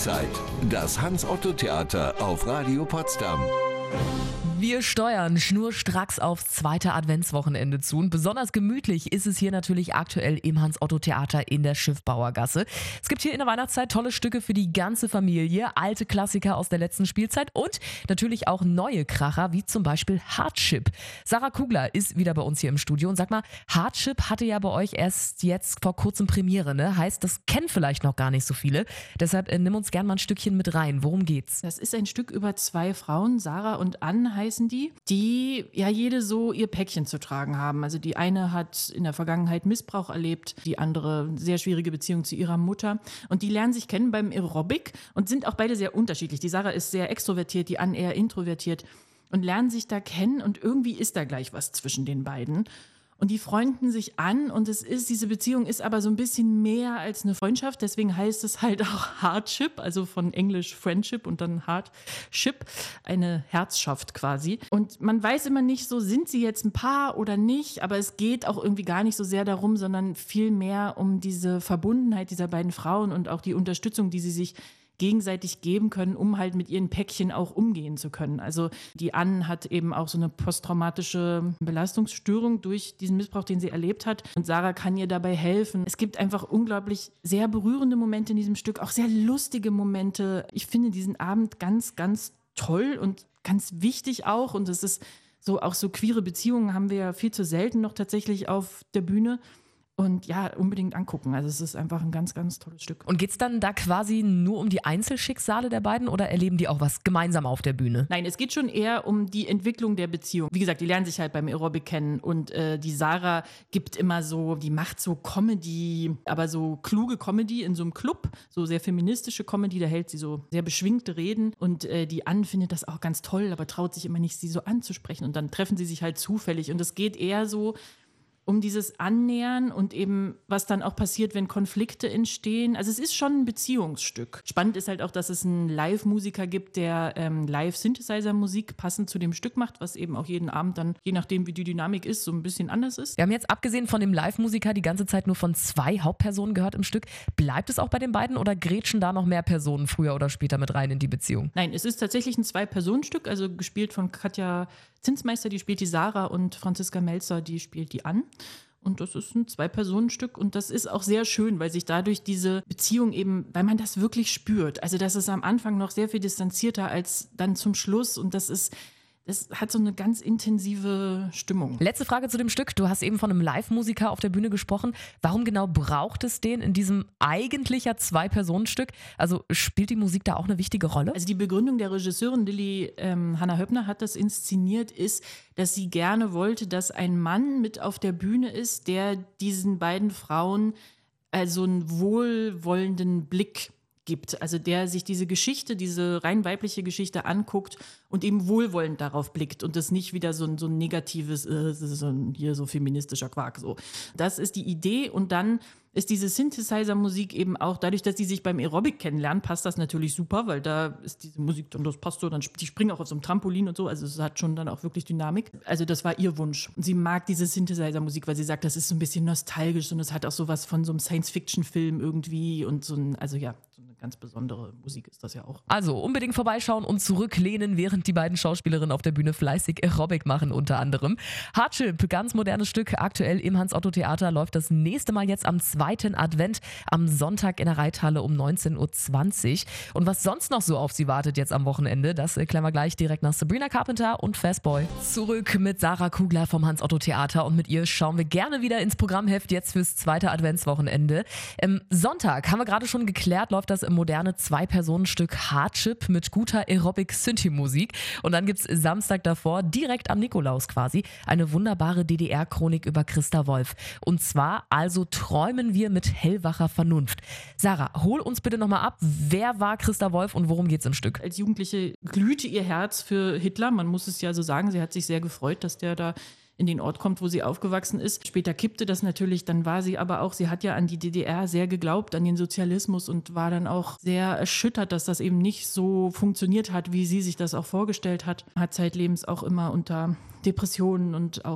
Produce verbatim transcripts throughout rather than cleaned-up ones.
Spielzeit. Das Hans-Otto-Theater auf Radio Potsdam. Wir steuern schnurstracks aufs zweite Adventswochenende zu und besonders gemütlich ist es hier natürlich aktuell im Hans-Otto-Theater in der Schiffbauergasse. Es gibt hier in der Weihnachtszeit tolle Stücke für die ganze Familie, alte Klassiker aus der letzten Spielzeit und natürlich auch neue Kracher, wie zum Beispiel Hardship. Sarah Kugler ist wieder bei uns hier im Studio und sag mal, Hardship hatte ja bei euch erst jetzt vor kurzem Premiere, ne? Heißt, das kennen vielleicht noch gar nicht so viele. Deshalb äh, nimm uns gerne mal ein Stückchen mit rein. Worum geht's? Das ist ein Stück über zwei Frauen, Sarah und Ann heißen die, die ja jede so ihr Päckchen zu tragen haben. Also die eine hat in der Vergangenheit Missbrauch erlebt, die andere sehr schwierige Beziehung zu ihrer Mutter. Und die lernen sich kennen beim Aerobic und sind auch beide sehr unterschiedlich. Die Sarah ist sehr extrovertiert, die Ann eher introvertiert und lernen sich da kennen und irgendwie ist da gleich was zwischen den beiden. Und die freunden sich an und es ist, diese Beziehung ist aber so ein bisschen mehr als eine Freundschaft, deswegen heißt es halt auch Hardship, also von Englisch Friendship und dann Hardship, eine Herzschaft quasi. Und man weiß immer nicht so, sind sie jetzt ein Paar oder nicht, aber es geht auch irgendwie gar nicht so sehr darum, sondern viel mehr um diese Verbundenheit dieser beiden Frauen und auch die Unterstützung, die sie sich gegenseitig geben können, um halt mit ihren Päckchen auch umgehen zu können. Also die Ann hat eben auch so eine posttraumatische Belastungsstörung durch diesen Missbrauch, den sie erlebt hat. Und Sarah kann ihr dabei helfen. Es gibt einfach unglaublich sehr berührende Momente in diesem Stück, auch sehr lustige Momente. Ich finde diesen Abend ganz, ganz toll und ganz wichtig auch. Und es ist so, auch so queere Beziehungen haben wir ja viel zu selten noch tatsächlich auf der Bühne. Und ja, unbedingt angucken. Also es ist einfach ein ganz, ganz tolles Stück. Und geht's dann da quasi nur um die Einzelschicksale der beiden oder erleben die auch was gemeinsam auf der Bühne? Nein, es geht schon eher um die Entwicklung der Beziehung. Wie gesagt, die lernen sich halt beim Aerobic kennen und äh, die Sarah gibt immer so, die macht so Comedy, aber so kluge Comedy in so einem Club, so sehr feministische Comedy, da hält sie so sehr beschwingte Reden und äh, die Ann findet das auch ganz toll, aber traut sich immer nicht, sie so anzusprechen und dann treffen sie sich halt zufällig und es geht eher so um dieses Annähern und eben, was dann auch passiert, wenn Konflikte entstehen. Also es ist schon ein Beziehungsstück. Spannend ist halt auch, dass es einen Live-Musiker gibt, der ähm, Live-Synthesizer-Musik passend zu dem Stück macht, was eben auch jeden Abend dann, je nachdem wie die Dynamik ist, so ein bisschen anders ist. Wir haben jetzt abgesehen von dem Live-Musiker die ganze Zeit nur von zwei Hauptpersonen gehört im Stück. Bleibt es auch bei den beiden oder grätschen da noch mehr Personen früher oder später mit rein in die Beziehung? Nein, es ist tatsächlich ein Zwei-Personen-Stück, also gespielt von Katja Zinsmeister, die spielt die Sarah und Franziska Melzer, die spielt die Ann. Und das ist ein Zwei-Personen-Stück und das ist auch sehr schön, weil sich dadurch diese Beziehung eben, weil man das wirklich spürt. Also das ist am Anfang noch sehr viel distanzierter als dann zum Schluss und das ist, das hat so eine ganz intensive Stimmung. Letzte Frage zu dem Stück. Du hast eben von einem Live-Musiker auf der Bühne gesprochen. Warum genau braucht es den in diesem eigentlich ja Zwei-Personen-Stück? Also spielt die Musik da auch eine wichtige Rolle? Also die Begründung der Regisseurin Lilly ähm, Hanna Höppner hat das inszeniert, ist, dass sie gerne wollte, dass ein Mann mit auf der Bühne ist, der diesen beiden Frauen also einen wohlwollenden Blick gibt, also der sich diese Geschichte, diese rein weibliche Geschichte anguckt und eben wohlwollend darauf blickt und das nicht wieder so ein, so ein negatives, äh, das ist so ein, hier so feministischer Quark so. Das ist die Idee und dann ist diese Synthesizer-Musik eben auch, dadurch, dass die sich beim Aerobic kennenlernen, passt das natürlich super, weil da ist diese Musik dann, das passt so, dann die springen auch auf so einem Trampolin und so, also es hat schon dann auch wirklich Dynamik. Also das war ihr Wunsch. Und sie mag diese Synthesizer-Musik, weil sie sagt, das ist so ein bisschen nostalgisch und es hat auch sowas von so einem Science-Fiction-Film irgendwie und so ein, also ja, so eine ganz besondere Musik ist das ja auch. Also unbedingt vorbeischauen und zurücklehnen, während die beiden Schauspielerinnen auf der Bühne fleißig Aerobic machen unter anderem. Hardship, ganz modernes Stück, aktuell im Hans-Otto-Theater, läuft das nächste Mal jetzt am zweiten Advent am Sonntag in der Reithalle um neunzehn Uhr zwanzig. Und was sonst noch so auf Sie wartet jetzt am Wochenende, das klären wir gleich direkt nach Sabrina Carpenter und Fastboy. Zurück mit Sarah Kugler vom Hans-Otto-Theater und mit ihr schauen wir gerne wieder ins Programmheft jetzt fürs zweite Adventswochenende. Ähm, Sonntag, haben wir gerade schon geklärt, läuft das moderne Zwei-Personen-Stück Hardship mit guter Aerobic-Synthi-Musik. Und dann gibt's Samstag davor, direkt am Nikolaus quasi, eine wunderbare D D R-Chronik über Christa Wolf. Und zwar also träumen wir mit hellwacher Vernunft. Sarah, hol uns bitte nochmal ab. Wer war Christa Wolf und worum geht's im Stück? Als Jugendliche glühte ihr Herz für Hitler. Man muss es ja so sagen. Sie hat sich sehr gefreut, dass der da in den Ort kommt, wo sie aufgewachsen ist. Später kippte das natürlich. Dann war sie aber auch, sie hat ja an die D D R sehr geglaubt, an den Sozialismus und war dann auch sehr erschüttert, dass das eben nicht so funktioniert hat, wie sie sich das auch vorgestellt hat. Hat zeitlebens auch immer unter Depressionen und auch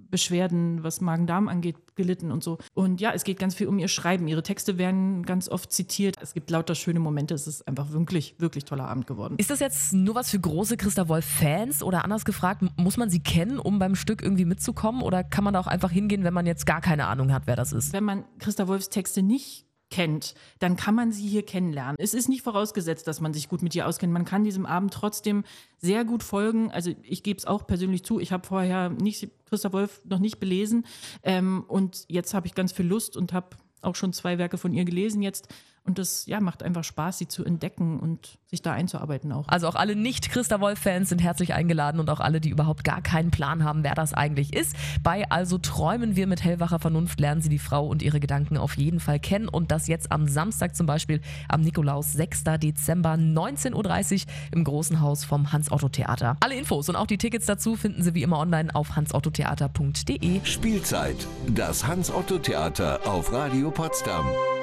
Beschwerden, was Magen-Darm angeht, gelitten und so. Und ja, es geht ganz viel um ihr Schreiben. Ihre Texte werden ganz oft zitiert. Es gibt lauter schöne Momente. Es ist einfach wirklich, wirklich toller Abend geworden. Ist das jetzt nur was für große Christa Wolf-Fans oder anders gefragt, muss man sie kennen, um beim Stück irgendwie mitzukommen, oder kann man da auch einfach hingehen, wenn man jetzt gar keine Ahnung hat, wer das ist? Wenn man Christa Wolfs Texte nicht kennt, dann kann man sie hier kennenlernen. Es ist nicht vorausgesetzt, dass man sich gut mit ihr auskennt. Man kann diesem Abend trotzdem sehr gut folgen. Also ich gebe es auch persönlich zu, ich habe vorher nicht Christa Wolf noch nicht belesen ähm, und jetzt habe ich ganz viel Lust und habe auch schon zwei Werke von ihr gelesen jetzt. Und das ja, macht einfach Spaß, sie zu entdecken und sich da einzuarbeiten auch. Also auch alle Nicht-Christa Wolf-Fans sind herzlich eingeladen und auch alle, die überhaupt gar keinen Plan haben, wer das eigentlich ist. Bei Also träumen wir mit hellwacher Vernunft lernen Sie die Frau und ihre Gedanken auf jeden Fall kennen. Und das jetzt am Samstag zum Beispiel, am Nikolaus, sechster Dezember, neunzehn Uhr dreißig im Großen Haus vom Hans-Otto-Theater. Alle Infos und auch die Tickets dazu finden Sie wie immer online auf hans otto theater punkt de. Spielzeit, das Hans-Otto-Theater auf Radio Potsdam.